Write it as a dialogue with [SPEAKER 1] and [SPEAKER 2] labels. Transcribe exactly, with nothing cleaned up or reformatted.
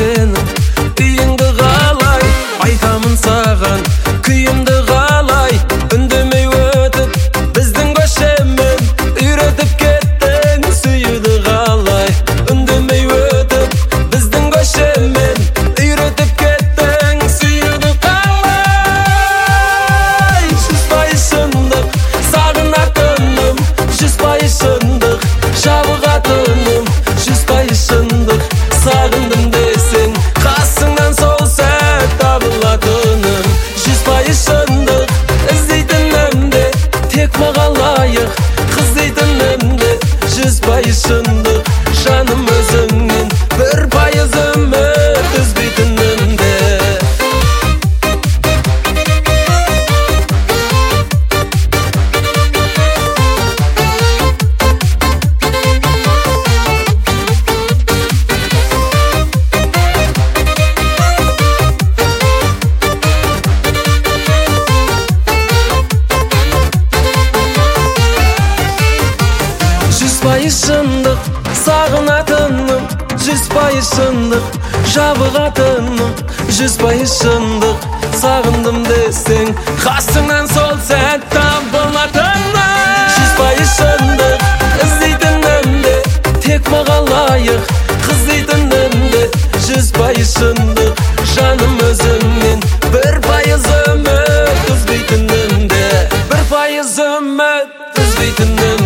[SPEAKER 1] senin үйіңді қалай айтамын саған күйімді қалай үндемей өтіп біздің көшемен үйретіп кеттің сүюді қалай үндемей өтіп біздің көшемен үйретіп кеттің сүюді қалай жүз пайыз шындық сағынатыным жүз пайыз шындық жабығатыным жүз пайыз шындық сағындым десең қасыңнан сол сәт табылатыным жүз пайыз шындық іздейтінімде тек маған лайық қыз дейтінімде жүз пайыз шындық жаным өзіңнен бір пайыз үміт үзбейтінімде жүз пайыз шындық сағынатыным жүз пайыз шындық жабығатыным жүз пайыз шындық сағындым десең қасыңнан сол сәт табылатыным жүз пайыз шындық іздейтінімде тек маған лайық қыз дейтінімде жүз пайыз шындық жаным өзіңнен бір пайыз үміт үзбейтінімде бір пайыз үміт үзбейтінімде